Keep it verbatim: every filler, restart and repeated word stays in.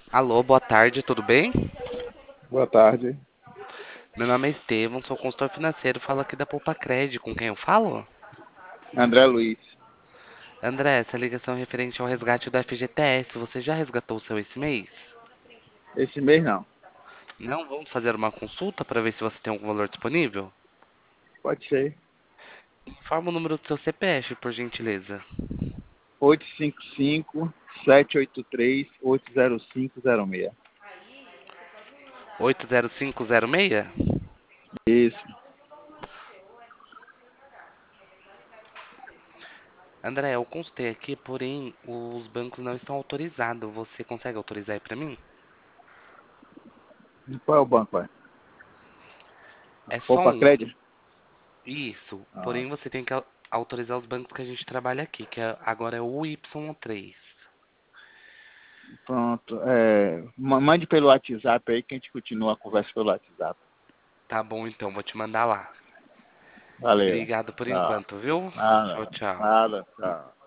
Alô, boa tarde, tudo bem? Boa tarde. Meu nome é Estevam, sou consultor financeiro, falo aqui da Poupa Cred, com quem eu falo? André Luiz. André, essa ligação é referente ao resgate do F G T S, você já resgatou o seu esse mês? Esse mês não. Não, vamos fazer uma consulta para ver se você tem algum valor disponível? Pode ser. Informa o número do seu C P F, por gentileza. oito cinco cinco, sete oito três, oito zero cinco zero seis. oito zero cinco zero seis? Isso. André, eu consultei aqui, porém os bancos não estão autorizados. Você consegue autorizar aí para mim? Qual é o banco, vai? É só Poupa um. Crédito? Isso, Ah, porém você tem que au- autorizar os bancos que a gente trabalha aqui, que é- agora é o Y três. pronto. É, ma- mande pelo WhatsApp aí que a gente continua a conversa pelo WhatsApp. Tá bom então, vou te mandar lá. Valeu. Obrigado por Tchau. enquanto, viu? Tchau, Nada. tchau. Nada. Tchau.